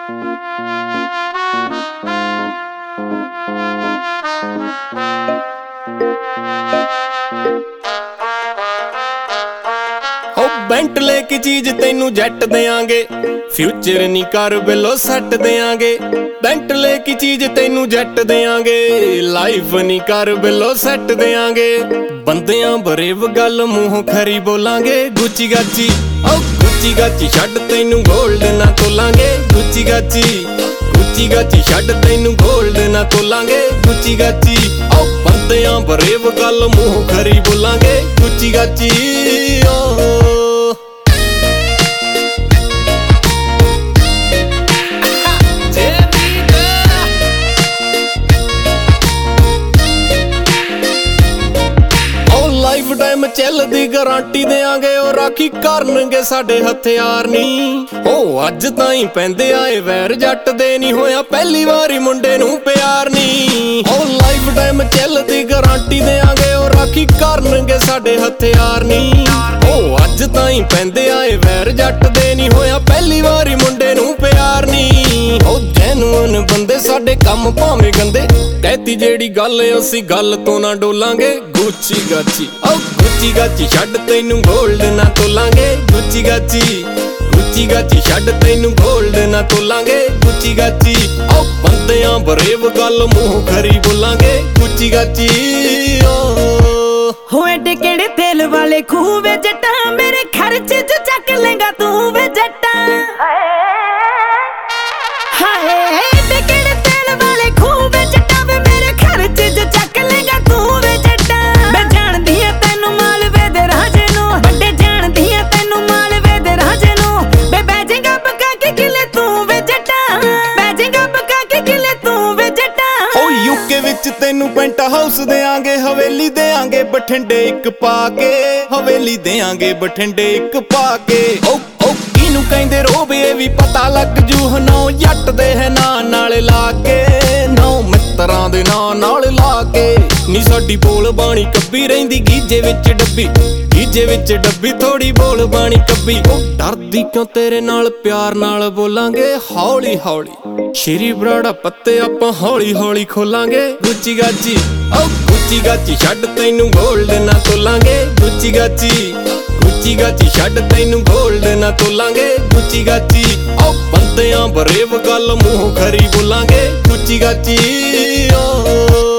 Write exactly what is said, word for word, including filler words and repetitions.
Bentley की चीज तेनू जट देंगे, फ्यूचर नी कर बिलो सट देंगे। बेंटले की चीज तेनू जट देंगे, लाइफ नी कर बिलो सट देंगे। बंदियां बरेव गल मूंहों खरी बोलांगे, गुची गाची ओ गुची गाची छड्ड तेनू गोल्ड ना तोलांगे। गुची गाची गुची गाची छड्ड तेनू गोल्ड ना तोलांगे। गुची गाची ओ बंदियां बरेव गल मूंहों खरी बोलांगे, गुची गाची ओ। लाइफ टाइम चलदी गारंटी देंगे, और राखी करनगे साडे हथियार नी। ओ अज ताई पैंदे आए वैर जट दे, नी होया पहली वारी मुंडे नू प्यार नी। ओ लाइफ टाइम चलदी गारंटी देंगे, और राखी करनगे साडे हथियार नी। ओ अज ताई पैंदे आए वैर जट दे, नी होया पहली वारी मुंडे नू प्यार नी। ओ जैनुअन बंदे साडे कम भावें गंदे, कहती जेड़ी गल असी गल तो ना डोलांगे। गुची गाची ओ गुची गाची छड्ड तेनू गोल्ड ना तोलांगे। गुची गाची गुची गाची छड्ड तेनू गोल्ड ना तोलांगे। गुची गाची ओ बंदियां बरेव गल मूंह खरी बोलांगे। गुची गाची ओ हो एडे केड़े तेल वाले खूह वे जट्टा, मेरे खर्चे च चक लेगा तू वे जट्टा। हाय एडे केड़े तेल वाले खूह वे जट्टा, वे मेरे खर्चे च चक लेगा तू वे जट्टा। मैं जानदी हां तैनू मालवे दे राजे नू, बड़े जानदी हां तैनू मालवे दे राजे नू। बे बैजेगा पका के किले तू वे जट्टा, बैजेगा पका के किले तू वे जट्टा। ओ यूके विच तैनू पेंट हाउस देंगे, हवेली देंगे बठिंडे इक पाके। हवेली देंगे बठिंडे इक पाके। ओ ओ किनू कहंदे रोबे भी पता लग जू, नौ जट दे है ना नाल लाके। नौ मित्रां दे ना नाल लाके, नी साडी बोल बाणी कब्बी रहिंदी गीजे विच डब्बी। गीजे विच डब्बी थोड़ी बोल बाणी कब्बी। ओ डरदी क्यों तेरे नाल प्यार नाल बोलांगे, हौली हौली श्री बराड़ा पत्ते आपां हौली हौली खोलांगे। गुची गाची ओ गुची गाची छड्ड तैनू गोल्ड ना तोलांगे। गुची गाची गुची गाची छड्ड तैनू गोल्ड ना तोलांगे। गुची गाची ओ बंदियां बरेव गल मूंह खरी बोलांगे। गुची गाची ओ